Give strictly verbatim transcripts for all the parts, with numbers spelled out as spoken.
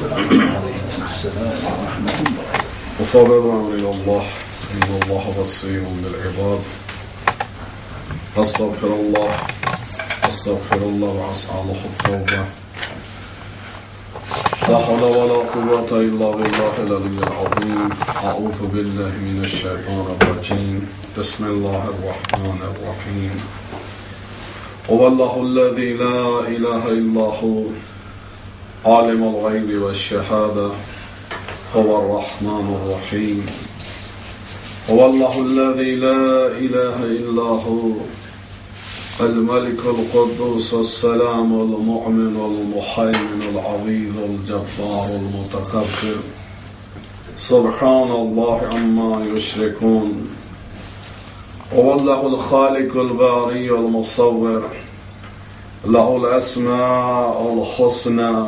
وفوضوا إلى الله إن الله بصير بالعباد. أستغفر الله أستغفر الله وأسأل له التوبة. لا حول ولا قوة إلا بالله العلي العظيم. أعوذ بالله من الشيطان الرجيم. بسم الله الرحمن الرحيم. هو الله الذي لا إله إلا هو عالم الغيب والشهادة هو الرحمن الرحيم. هو الله الذي لا إله إلا هو الملك القدوس السلام المؤمن المهيمن العزيز الجبار المتكبر سبحان الله عما يشركون. هو الله الخالق الباري المصور له الأسماء الحسنى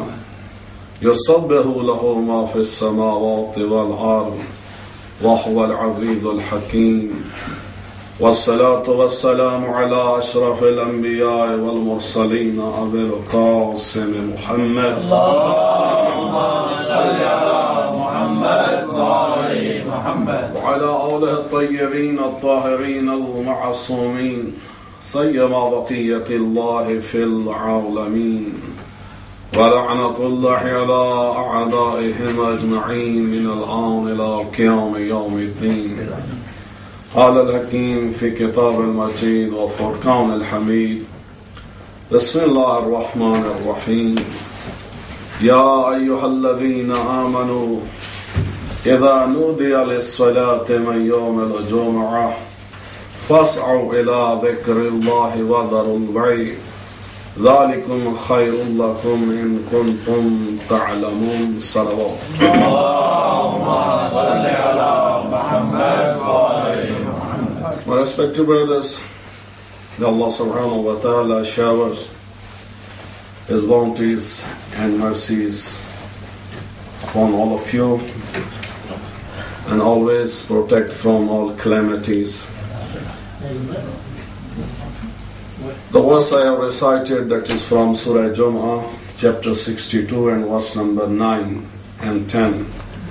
يسبح له ما في السماوات والأرض وهو العزيز الحكيم. والصلاة والسلام على أشرف الأنبياء والمرسلين أبي القاسم محمد اللهم صل على محمد وعلى محمد وعلى آله الطيبين الطاهرين المعصومين سيما بقية الله في العالمين. ولعنة الله على أعدائهم أجمعين من الآن إلى قيام يوم الدين. قال الحكيم في كتاب المجيد وفرقان الحميد. بسم الله الرحمن الرحيم. يا أيها الذين آمنوا إذا نودي للصلاة من يوم الجمعة فاسعوا إلى ذكر الله وذروا البيع ذلكم خير لكم إن كنتم تعلمون. صلوات اللهم صل على محمد وعلى محمد. My respected brothers, may Allah subhanahu wa ta'ala showers His bounties and mercies upon all of you and always protect from all calamities. The verse I have recited, that is from Surah Jum'ah, chapter sixty-two and verse number nine and ten.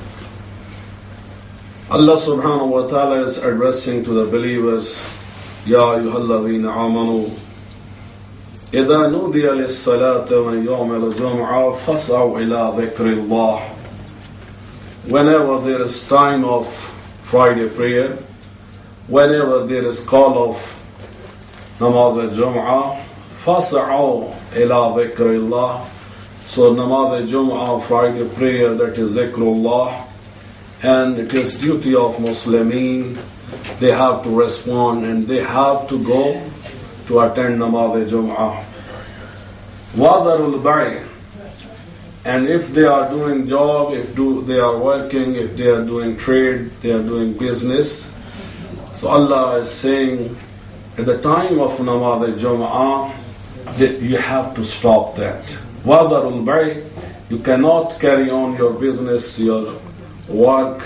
Allah subhanahu wa ta'ala is addressing to the believers, Ya ayyuhalladhina amanu idha nudiya lis-salati min yawm al-jum'ah fas'aw ila dhikrillah. Whenever there is time of Friday prayer, whenever there is call of Namaz al-Jum'ah, fas'aw ila dhikrillah. So Namaz al-Jum'ah, Friday prayer, that is dhikrullah, and it is duty of Muslimin. They have to respond and they have to go to attend Namaz al-Jum'ah. Wadarul bay'. And if they are doing job, if do, they are working, if they are doing trade, they are doing business. So Allah is saying, at the time of Namaz al-Jum'ah, that you have to stop that. Wadarul bay'. You cannot carry on your business, your work.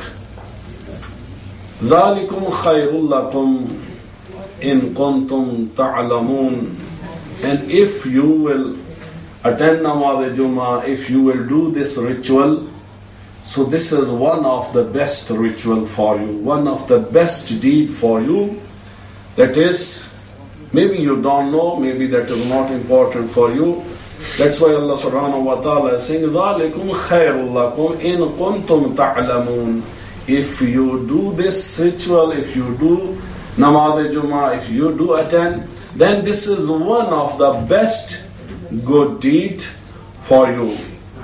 ذَلِكُمْ خَيْرٌ لَكُمْ إِن كُنْتُمْ تَعْلَمُونَ. And if you will attend Namaz al-Jum'ah, if you will do this ritual, so this is one of the best ritual for you, one of the best deed for you. That is, maybe you don't know, maybe that is not important for you. That's why Allah subhanahu wa ta'ala is saying, ذَلِكُمْ خَيْرٌ لَكُمْ إِن كُنْتُمْ تَعْلَمُونَ. If you do this ritual, if you do Namaz al-Jum'ah, if you do attend, then this is one of the best good deed for you.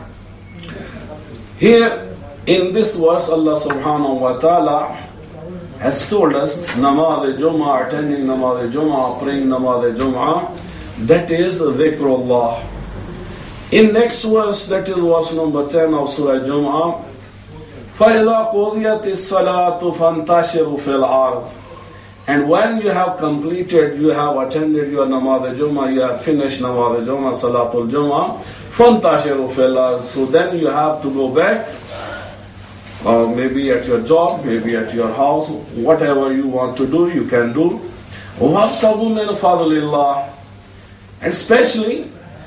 Here in this verse, Allah subhanahu wa ta'ala has told us Namaz al-Jum'ah, attending Namaz al-Jum'ah, praying Namaz al-Jum'ah, that is dhikrullah. In next verse, that is verse number ten of Surah Jum'ah, فَإِذَا قُضِيَتِ الصَّلَاةُ فَانْتَشِرُوا فِي الْأَرْضِ. And when you have completed, you have attended your Namaz al-Jum'ah, you have finished Namaz al-Jum'ah, Salatul Jum'ah, فَانْتَشِرُوا فِي الْأَرْضِ. So then you have to go back, or maybe at your job, maybe at your house, whatever you want to do, you can do. وَابْتَغُوا مِنْ فَضْلِ اللَّهِ. And especially,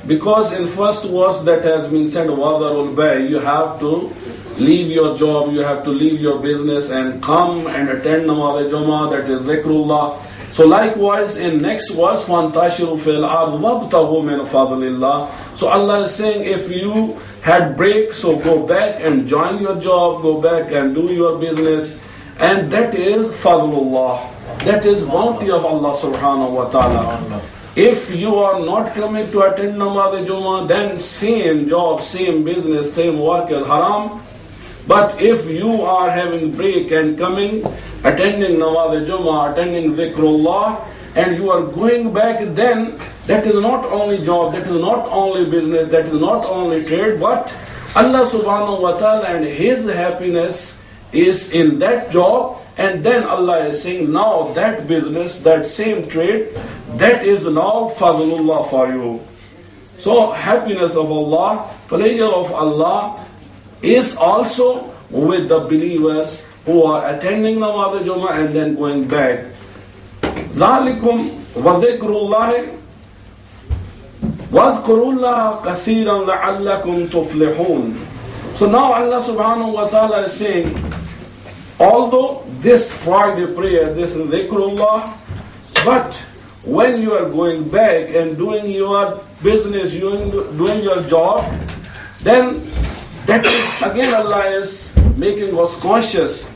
Because in first verse that has been said, وَذَرُوا الْبَيْعَ, you have to leave your job, you have to leave your business and come and attend namaz Jummah, that is dhikrullah. So likewise in next verse, فَانْتَشِرُوا فِي الْأَرْضِ وَابْتَغُوا مِنْ فَضْلِ اللَّهِ. So Allah is saying, if you had break, so go back and join your job, go back and do your business, and that is fadlullah. That is bounty of Allah subhanahu wa ta'ala. If you are not coming to attend namaz Jummah, then same job, same business, same work is haram. But if you are having break and coming, attending namaz Jummah, attending dhikrullah, and you are going back, then that is not only job, that is not only business, that is not only trade, but Allah subhanahu wa ta'ala and His happiness is in that job. And then Allah is saying, now that business, that same trade, that is now fadlullah for you. So happiness of Allah, pleasure of Allah is also with the believers who are attending namaz Jummah and then going back. ذَلِكُمْ وَذِكْرُ اللَّهِ وَاذْكُرُوا اللَّهَ كَثِيرًا لَعَلَّكُمْ تُفْلِحُونَ. So now Allah subhanahu wa ta'ala is saying, although this Friday prayer, this is dhikrullah, but when you are going back and doing your business, doing, doing your job, then that is, again Allah is making us conscious.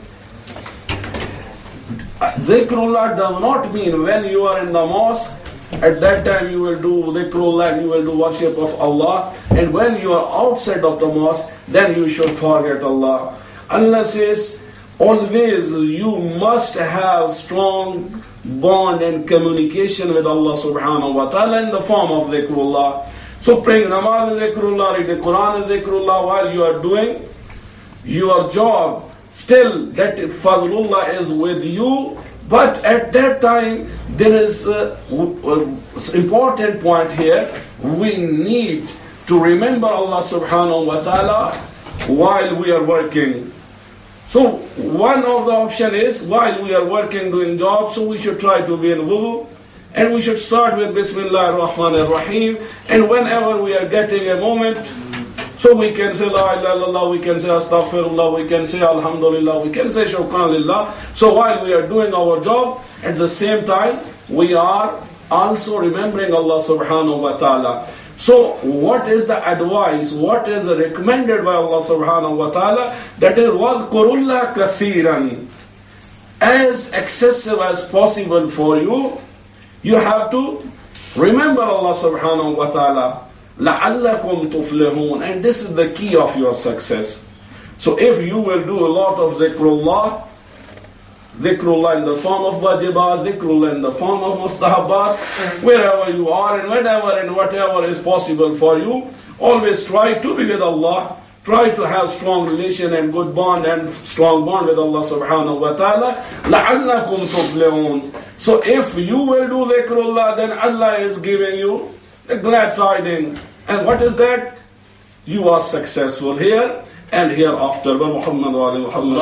Dhikrullah does not mean when you are in the mosque, at that time you will do dhikrullah and you will do worship of Allah, and when you are outside of the mosque, then you should forget Allah. Allah says, always you must have strong bond and communication with Allah subhanahu wa ta'ala in the form of dhikrullah. So praying namaz is dhikrullah, reading Quran is dhikrullah, while you are doing your job, still that fadlullah is with you. But at that time, there is an important point here. We need to remember Allah subhanahu wa ta'ala while we are working. So one of the option is, while we are working, doing jobs, so we should try to be in wudu, and we should start with Bismillah ar-Rahman ar-Rahim, and whenever we are getting a moment, so we can say La ilaha illallah, we can say Astaghfirullah, we can say Alhamdulillah, we can say Shukran Lillah. So while we are doing our job, at the same time, we are also remembering Allah subhanahu wa ta'ala. So what is the advice, what is recommended by Allah subhanahu wa ta'ala? That is, وَاذْكُرُوا اللَّهَ كَثِيرًا. As excessive as possible for you, you have to remember Allah subhanahu wa ta'ala. لَعَلَّكُمْ تُفْلِحُونَ. And this is the key of your success. So if you will do a lot of dhikrullah, dhikrullah in the form of wajibat, dhikrullah in the form of mustahabat, wherever you are and whenever and whatever is possible for you, always try to be with Allah, try to have strong relation and good bond and strong bond with Allah subhanahu wa ta'ala. لَعَلَّكُمْ تُفْلِحُونَ. So if you will do dhikrullah, then Allah is giving you a glad tidings. And what is that? You are successful here and hereafter. Muhammad wa ali Muhammad.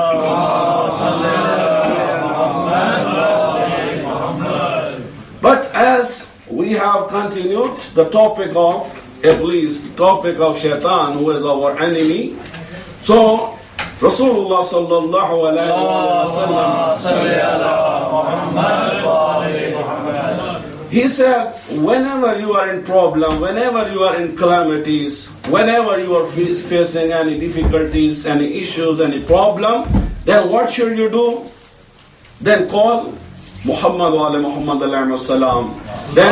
But as we have continued the topic of Iblis, the topic of Shaitan, who is our enemy, so Rasulullah sallallahu alayhi wa sallam, he said, whenever you are in problem, whenever you are in calamities, whenever you are facing any difficulties, any issues, any problem, then what should you do? Then call Muhammad wa ali Muhammad alayhi salam. Then,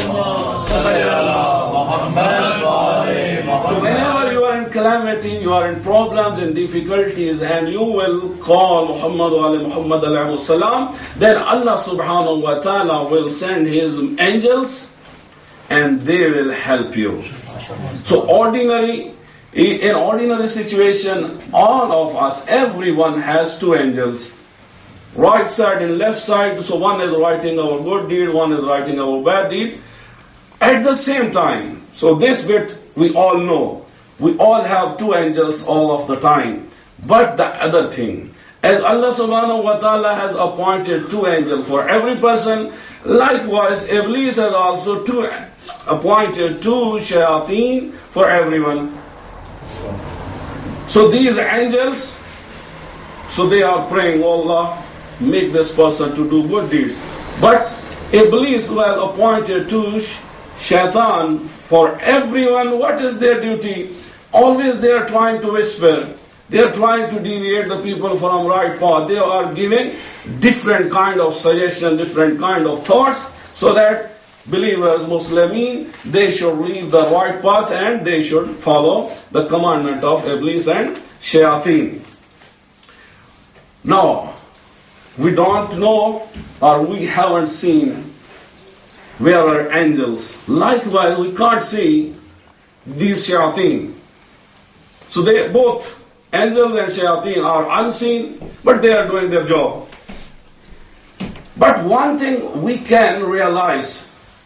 so whenever you are in calamity, you are in problems and difficulties, and you will call Muhammad wa ali Muhammad alayhi salam, then Allah subhanahu wa ta'ala will send His angels and they will help you. So ordinary, in ordinary situation, all of us, everyone has two angels. Right side and left side, so one is writing our good deed, one is writing our bad deed. At the same time, so this bit we all know. We all have two angels all of the time. But the other thing, As Allah subhanahu wa ta'ala has appointed two angels for every person, likewise Iblis has also two appointed two shayateen for everyone. So these angels, so they are praying, oh Allah, make this person to do good deeds. But Iblis, who has appointed two shaitan for everyone, what is their duty? Always they are trying to whisper. They are trying to deviate the people from right path. They are giving different kind of suggestions, different kind of thoughts, so that believers, Muslimin, they should leave the right path and they should follow the commandment of Iblis and Shayateen. Now, we don't know or we haven't seen where are angels. Likewise, we can't see these Shayateen. So they both, angels and Shayateen, are unseen, but they are doing their job. But one thing we can realize,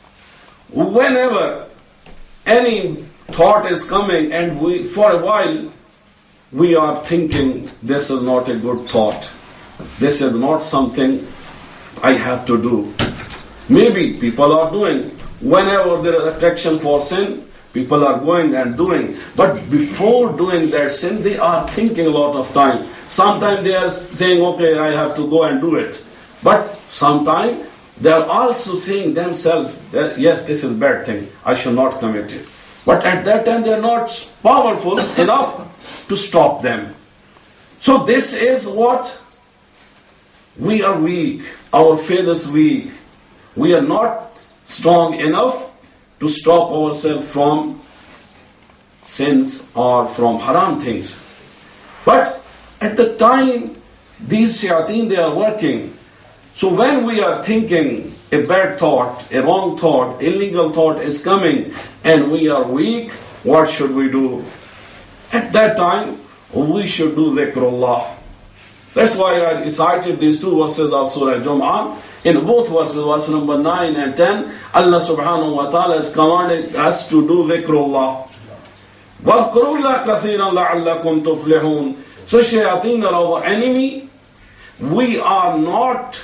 whenever any thought is coming and we, for a while, we are thinking, this is not a good thought. This is not something I have to do. Maybe people are doing. Whenever there is attraction for sin, people are going and doing. But before doing that sin, they are thinking a lot of time. Sometimes they are saying, okay, I have to go and do it. But sometimes they are also saying themselves that, yes, this is a bad thing. I should not commit it. But at that time, they are not powerful enough to stop them. So this is what we are weak. Our faith is weak. We are not strong enough to stop ourselves from sins or from haram things. But at the time, these shayateen, they are working. So when we are thinking a bad thought, a wrong thought, illegal thought is coming, and we are weak, what should we do? At that time, we should do dhikrullah. That's why I recited these two verses of Surah Jum'ah. In both verses, verse number nine and ten, Allah subhanahu wa ta'ala is commanding us to do dhikrullah. وَاذْكُرُوا اللَّهَ كَثِيرًا لَعَلَّكُمْ تُفْلِحُونَ. So shayateen are our enemy. We are not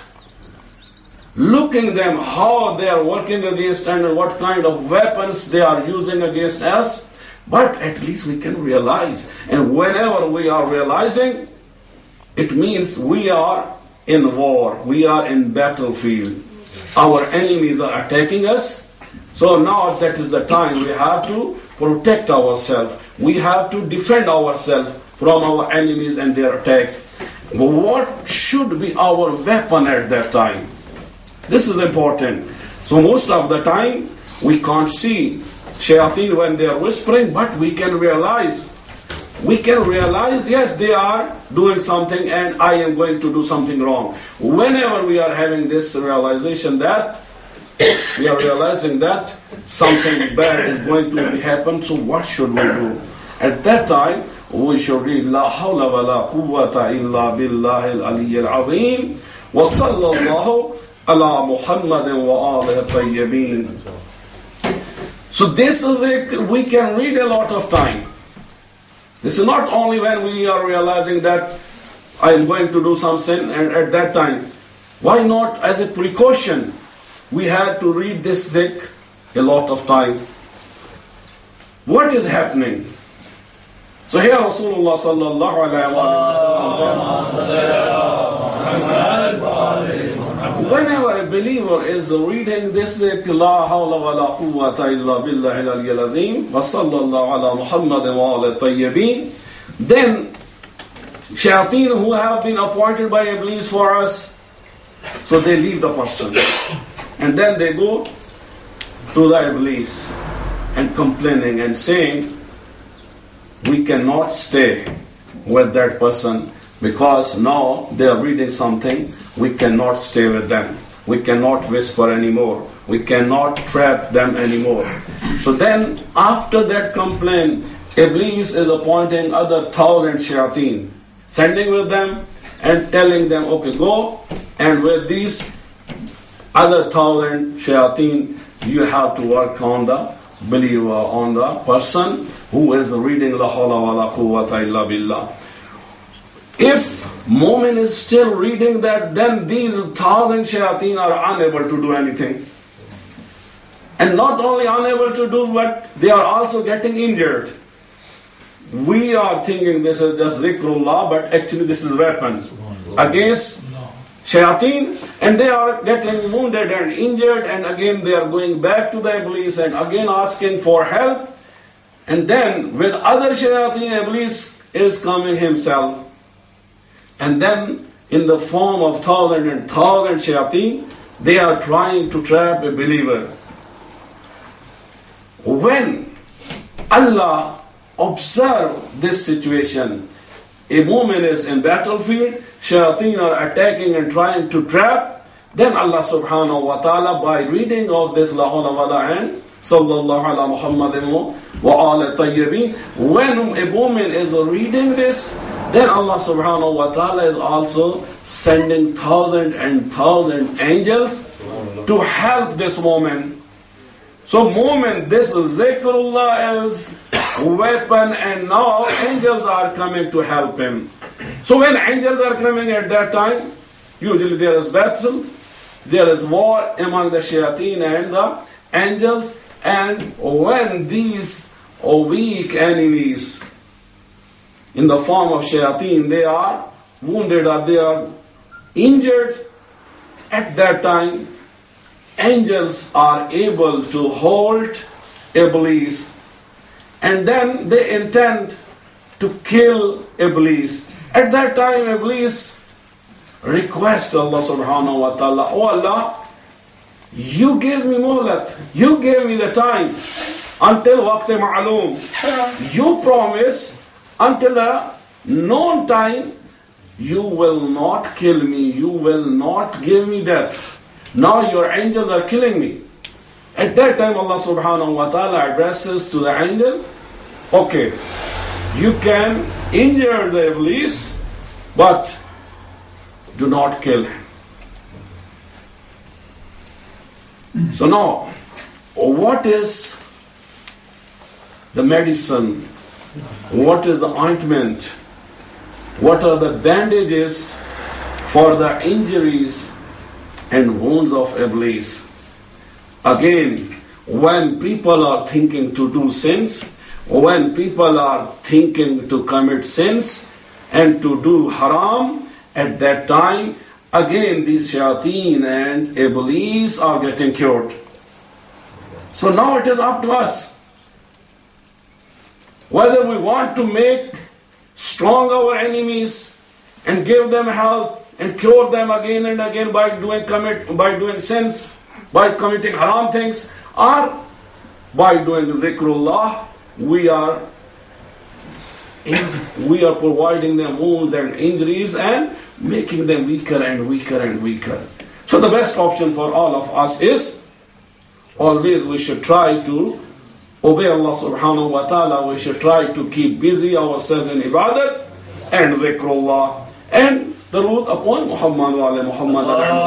looking them how they are working against and what kind of weapons they are using against us. But at least we can realize. And whenever we are realizing, it means we are in war. We are in battlefield. Our enemies are attacking us. So now that is the time we have to protect ourselves. We have to defend ourselves from our enemies and their attacks. But what should be our weapon at that time? This is important. So most of the time we can't see shayateen when they are whispering, but we can realize. We can realize, yes, they are doing something and I am going to do something wrong. Whenever we are having this realization that, we are realizing that something bad is going to happen, so what should we do? At that time, we should read La hawla wa la quwwata illa billahi al-aliyyil azim wa sallallahu ala Muhammadin wa alihi tayyibin. So this is the, we can read a lot of time. This is not only when we are realizing that I am going to do some sin, and at that time, why not as a precaution? We had to read this zikr a lot of time. What is happening? So here Rasulullah sallallahu alayhi wa sallam, whenever a believer is reading this zikr, La hawla wa la quwwata illa billahi al-aliyyil azim wa sallallahu ala Muhammadin wa ala tayyibin, then shayateen who have been appointed by Iblis for us, so they leave the person. And then they go to the Iblis and complaining and saying, we cannot stay with that person because now they are reading something, we cannot stay with them. We cannot whisper anymore. We cannot trap them anymore. So then after that complaint, Iblis is appointing other thousand shayateen, sending with them and telling them, okay, go, and with these other thousand shayateen, you have to work on the believer, on the person who is reading La hawla wa la quwwata illa billah. If Mu'min is still reading that, then these thousand shayateen are unable to do anything. And not only unable to do, but they are also getting injured. We are thinking this is just zikrullah, but actually this is weapon against shayateen, and they are getting wounded and injured, and again they are going back to the Iblis and again asking for help. And then with other shayateen, Iblis is coming himself. And then in the form of thousand and thousand shayateen, they are trying to trap a believer. When Allah observe this situation, a mu'min is in battlefield, shayateen are attacking and trying to trap, then Allah subhanahu wa ta'ala, by reading of this la hawla wa la and sallallahu ala muhammadin wa ala tayyibin, when a mu'min is reading this, then Allah subhanahu wa ta'ala is also sending thousand and thousand angels to help this mu'min. So mu'min, this zikrullah is weapon, and now angels are coming to help him. So when angels are coming at that time, usually there is battle, there is war among the shayateen and the angels, and when these weak enemies in the form of shayateen, they are wounded or they are injured, at that time angels are able to hold Iblis, and then they intend to kill Iblis. At that time Iblis requests Allah subhanahu wa ta'ala, oh Allah, you gave me muhlat, you gave me the time until waqt ma'loom. You promise until a known time you will not kill me, you will not give me death. Now your angels are killing me. At that time Allah subhanahu wa ta'ala addresses to the angel, okay, you can injure the Iblis, but do not kill him. So now, what is the medicine? What is the ointment? What are the bandages for the injuries and wounds of Iblis? Again, when people are thinking to do sins, when people are thinking to commit sins and to do haram, at that time, again these shayateen and Iblis are getting cured. So now it is up to us whether we want to make strong our enemies and give them help and cure them again and again by doing commit by doing sins, by committing haram things, or by doing dhikrullah, we are in, we are providing them wounds and injuries and making them weaker and weaker and weaker. So the best option for all of us is, always we should try to obey Allah subhanahu wa ta'ala. We should try to keep busy ourselves in ibadat and dhikrullah and darud upon Muhammad wa ala Muhammad.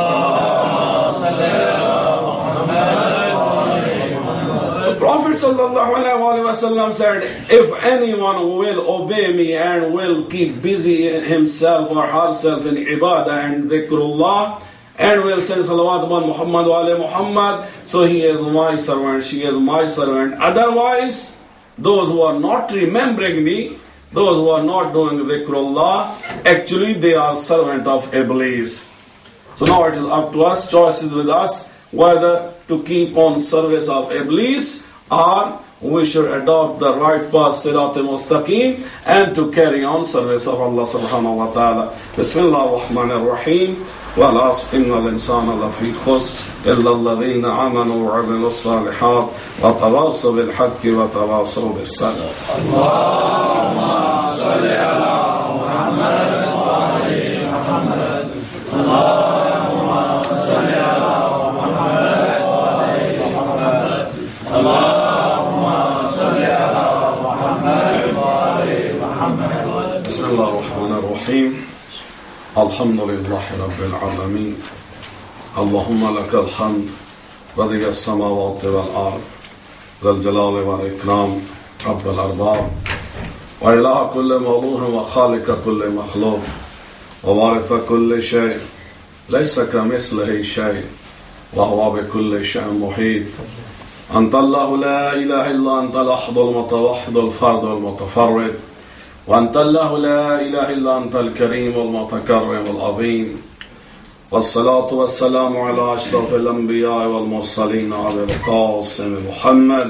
So Prophet sallallahu alaihi wasallam said, if anyone will obey me and will keep busy himself or herself in ibadah and dhikrullah, and will say salawat upon Muhammad wa ala Muhammad, so he is my servant, she is my servant. Otherwise, those who are not remembering me, those who are not doing dhikrullah, actually they are servant of Iblis. So now it is up to us, choice is with us, whether to keep on service of Iblis or we should adopt the right path, Sirat al-Mustaqim, and to carry on service of Allah subhanahu wa ta'ala. Bismillah ar-Rahman ar-Rahim. وَالْعَصْرِ إِنَّ الْإِنسَانَ لَفِي خُسْرٍ إِلَّا الَّذِينَ آمَنُوا وَعَمِلُوا الصَّالِحَاتِ وَتَوَاصَوْا بِالْحَقِّ وَتَوَاصَوْا بِالصَّبْرِ. اللهم صل على محمد وعلى محمد. اللهم صل على محمد وعلى محمد. اللهم صل على محمد وعلى محمد. بسم الله الرحمن الرحيم. الحمد لله رب العالمين. اللهم لك الحمد بديع السماوات والأرض ذا الجلال والإكرام رب الأرباب وإله كل مولوه وخالق كل مخلوق ووارث كل شيء ليس كمثله شيء وهو بكل شيء محيط. أنت الله لا إله إلا أنت الأحد المتوحد الفرد المتفرد، وأنت الله لا إله إلا أنت الكريم المتكرم العظيم. والصلاة والسلام على أشرف الأنبياء والمرسلين أبي القاسم محمد.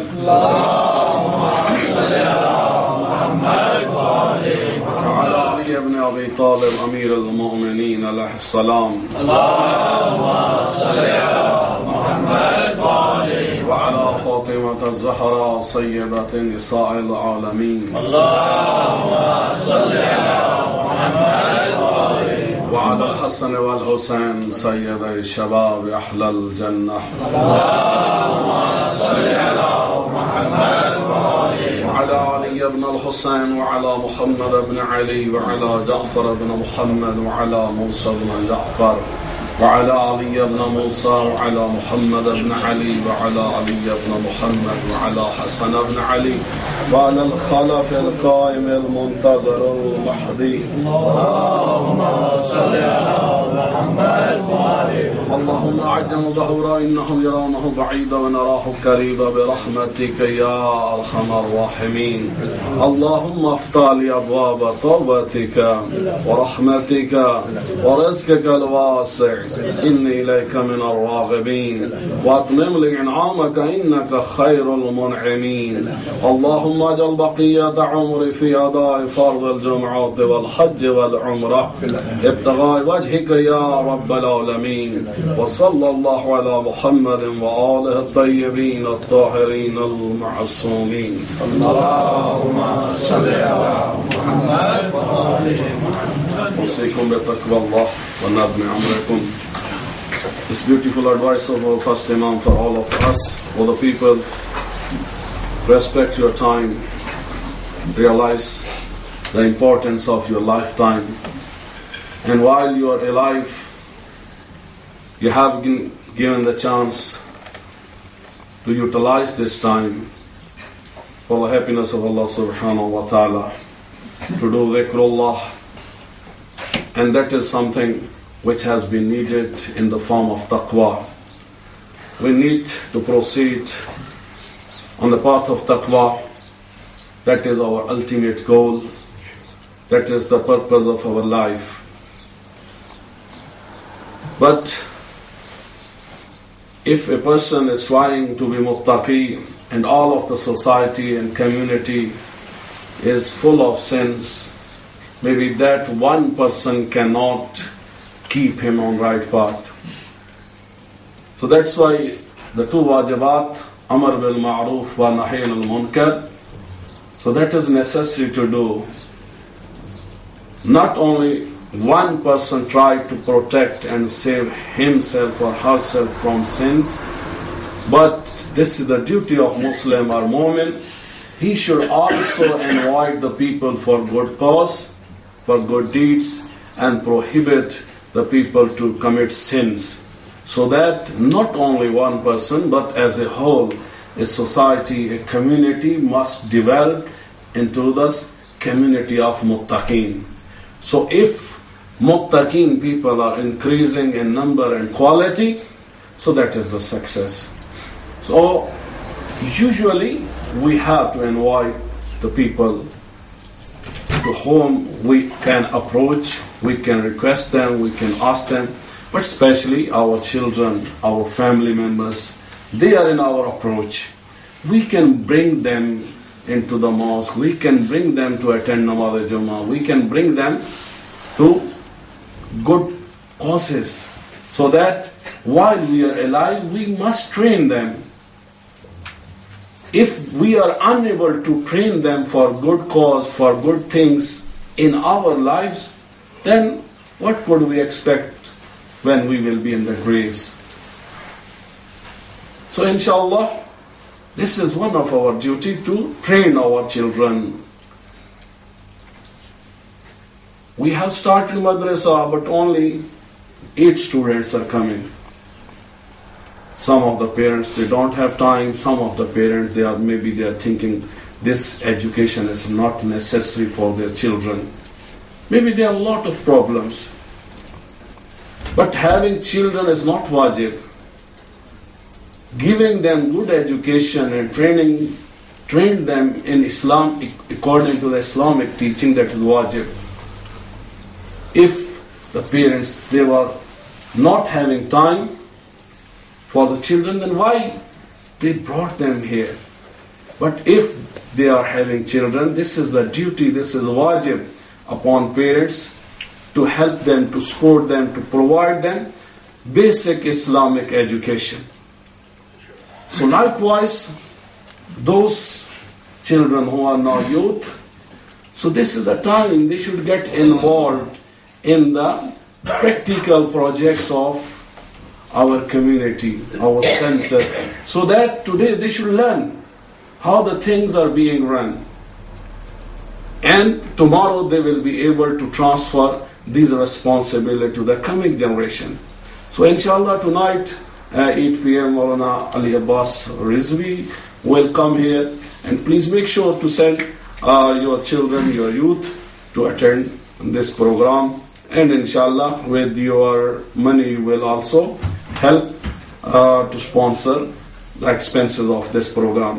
اللهم صل على محمد وعلى علي بن أبي طالب أمير المؤمنين عليه السلام. اللهم صل على محمد وعلى فاطمة الزهراء سيدة نساء العالمين. اللهم صل على محمد وعلى الحسن والحسين سيدي شباب أهل الجنة. اللهم صل على محمد وعلى علي بن الحسين وعلى محمد بن علي وعلى جعفر بن محمد وعلى موسى بن جعفر وعلى علي بن موسى وعلى محمد بن علي وعلى علي بن محمد وعلى حسن بن علي وعلى الخلف القائم المنتظر المهدي. اللهم صل على محمد اللهم أعجم ظهورا إنهم يرونه بعيدا ونراه قريبا برحمتك يا أرحم الراحمين. اللهم افتح لي أبواب توبتك ورحمتك ورزقك الواسع إني إليك من الراغبين، وأتمم لي إنعامك إنك خير المنعمين. اللهم اجعل بقية عمري في أداء فرض الجمعة والحج والعمرة ابتغاء وجهك يا رب العالمين. وصلى الله على محمد وآله الطيبين الطاهرين المعصومين. اللهم صل على محمد وآل محمد. أوصيكم بتقوى الله ونظم أمركم. This beautiful advice of our first Imam for all of us, all the people: respect your time, realize the importance of your lifetime, and while you are alive, you have been given the chance to utilize this time for the happiness of Allah subhanahu wa ta'ala, to do dhikrullah, and that is something which has been needed in the form of taqwa. We need to proceed on the path of taqwa. That is our ultimate goal. That is the purpose of our life. But if a person is trying to be muttaqi and all of the society and community is full of sins, maybe that one person cannot keep him on right path. So that's why the two wajibat, amar bil ma'ruf wa nahy anil munkar, so that is necessary to do. Not only one person try to protect and save himself or herself from sins, but this is the duty of Muslim or Mu'min. He should also invite the people for good cause, for good deeds, and prohibit the people to commit sins, so that not only one person but as a whole, a society, a community must develop into this community of muttaqeen. So if muttaqeen people are increasing in number and quality, so that is the success. So usually we have to invite the people to whom we can approach, we can request them, we can ask them, but especially our children, our family members, they are in our approach. We can bring them into the mosque, we can bring them to attend Namaz al-Jummah, we can bring them to good causes, so that while we are alive, we must train them. If we are unable to train them for good cause, for good things in our lives, then what could we expect when we will be in the graves? So inshallah, this is one of our duty, to train our children. We have started madrasa, but only eight students are coming. Some of the parents, they don't have time. Some of the parents, they are maybe they are thinking this education is not necessary for their children. Maybe there are a lot of problems. But having children is not wajib. Giving them good education and training, train them in Islam according to the Islamic teaching, that is wajib. If the parents, they were not having time for the children, then why they brought them here? But if they are having children, this is the duty, this is wajib upon parents to help them, to support them, to provide them basic Islamic education. So likewise, those children who are now youth, so this is the time they should get involved in the practical projects of our community, our center, so that today they should learn how the things are being run. And tomorrow they will be able to transfer these responsibility to the coming generation. So inshallah tonight, uh, eight p.m. Maulana Ali Abbas Rizvi will come here, and please make sure to send uh, your children, your youth to attend this program, and inshallah with your money you will also help uh, to sponsor the expenses of this program.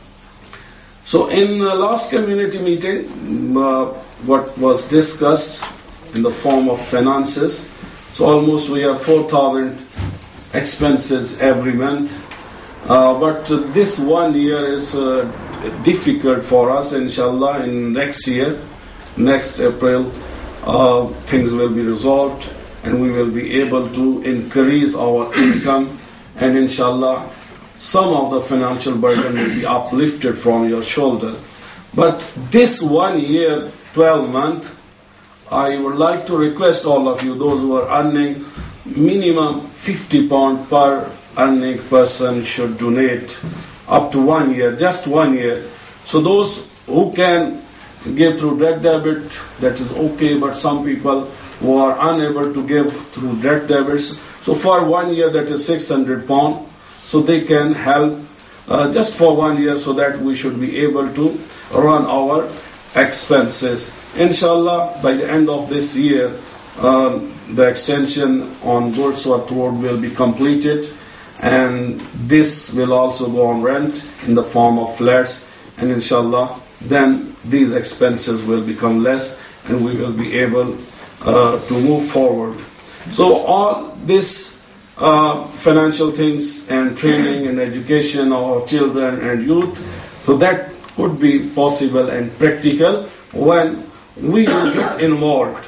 So in the last community meeting, uh, what was discussed in the form of finances, so almost we have four thousand expenses every month, uh, but uh, this one year is uh, difficult for us. Inshallah in next year, next April, uh, things will be resolved and we will be able to increase our income, and inshallah some of the financial burden will be uplifted from your shoulder. But this one year, twelve month, I would like to request all of you, those who are earning minimum fifty pounds per earning person should donate up to one year, just one year. So those who can give through direct debit, that is okay, but some people who are unable to give through direct debits, so for one year that is six hundred pounds, so they can help uh, just for one year, so that we should be able to run our expenses. Inshallah, by the end of this year, uh, the extension on Goldsworth Road will be completed, and this will also go on rent in the form of flats, and inshallah, then these expenses will become less, and we will be able uh, to move forward. So all this uh, financial things and training and education of our children and youth, so that could be possible and practical when we will get involved.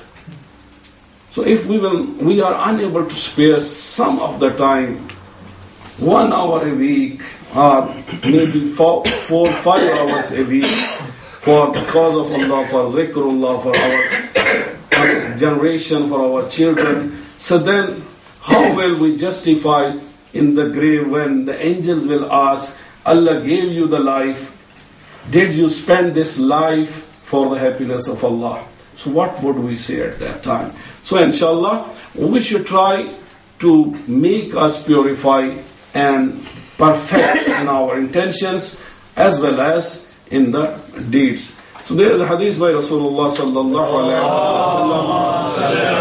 So if we will, we are unable to spare some of the time, one hour a week, or maybe four, four, five hours a week, for the cause of Allah, for zikrullah, for our generation, for our children. So then, how will we justify in the grave when the angels will ask, Allah gave you the life, did you spend this life for the happiness of Allah? So what would we say at that time? So inshallah, we should try to make us purify and perfect in our intentions as well as in the deeds. So there is a hadith by Rasulullah sallallahu alaihi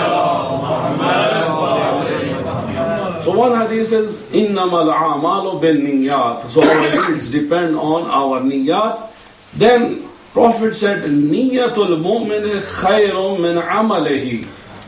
wasallam. So one hadith says, "Innamal a'malu bin niyat." So our deeds depend on our niyat. Then Prophet said, "Niyatul mu'mini khayrun min amalihi."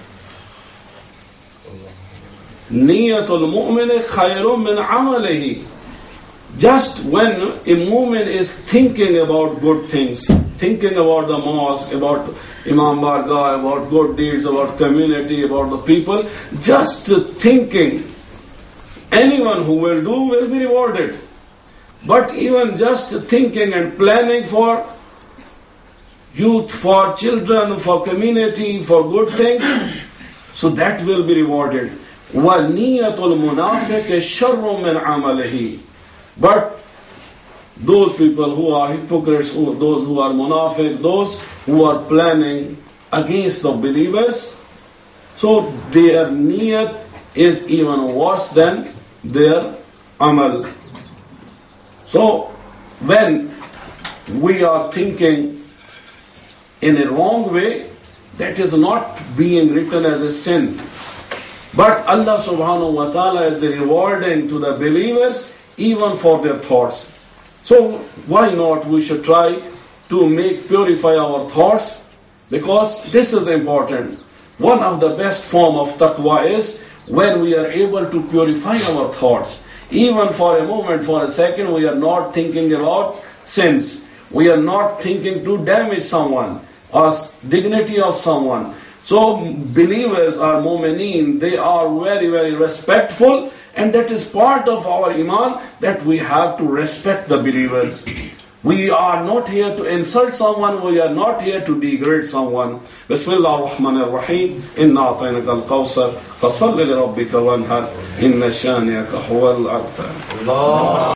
Niyatul mu'mini khayrun min amalihi. Just when a mu'min is thinking about good things, thinking about the mosque, about Imam Bargah, about good deeds, about community, about the people, just thinking, anyone who will do will be rewarded. But even just thinking and planning for youth, for children, for community, for good things, so that will be rewarded. وَنِيَّةُ الْمُنَافِقِ شَرٌّ مِّنْ عَمَلِهِ. But those people who are hypocrites, who, those who are munafiq, those who are planning against the believers, so their niyat is even worse than their amal. So when we are thinking in a wrong way, that is not being written as a sin. But Allah subhanahu wa ta'ala is rewarding to the believers even for their thoughts. So why not we should try to make purify our thoughts, because this is important. One of the best form of taqwa is when we are able to purify our thoughts. Even for a moment, for a second, we are not thinking about sins. We are not thinking to damage someone or dignity of someone. So believers are mu'mineen, they are very, very respectful, and that is part of our iman, that we have to respect the believers. We are not here to insult someone, we are not here to degrade someone. Bismillah ar-Rahman ar-Rahim. Inna a'tainaka al-Kawsar. Fassalli li rabbika wanhar. Inna shani'aka huwal abtar.